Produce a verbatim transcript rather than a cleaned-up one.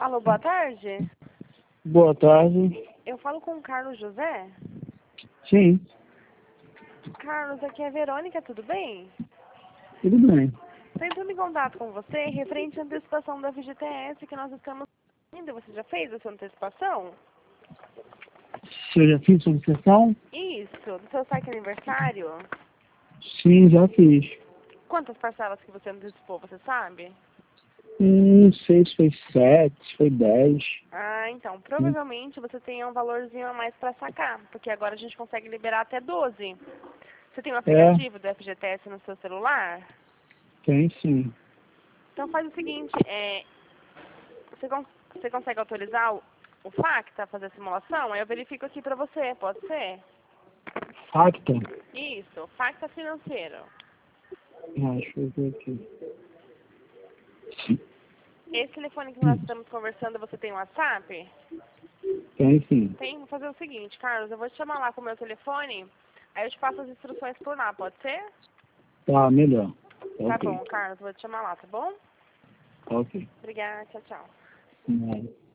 Alô, boa tarde. Boa tarde. Eu falo com o Carlos José. Sim, Carlos, aqui é a Verônica, tudo bem? tudo bem. Tentando em contato com você referente à antecipação da F G T S que nós estamos fazendo. Você já fez essa antecipação? Se eu já fiz solicitação? Isso, do seu saque aniversário. Sim, já fiz. Quantas parcelas que você antecipou, você sabe? Hum, Não sei se foi sete, se foi dez. Ah, então, provavelmente você tem um valorzinho a mais para sacar, porque agora a gente consegue liberar até doze. Você tem um aplicativo do F G T S no seu celular? Tem sim. Então faz o seguinte, é, você, con você consegue autorizar o, o Facta a fazer a simulação? Aí eu verifico aqui para você, pode ser? Facta? Isso, Facta financeiro. Ah, deixa eu ver aqui. Esse telefone que nós estamos conversando, você tem WhatsApp? Tem sim. Tem? Vou fazer o seguinte, Carlos, eu vou te chamar lá com o meu telefone, aí eu te passo as instruções por lá, pode ser? Tá, melhor. Tá Ok. bom, Carlos, vou te chamar lá, tá bom? Ok. Obrigada, tchau, tchau. Não.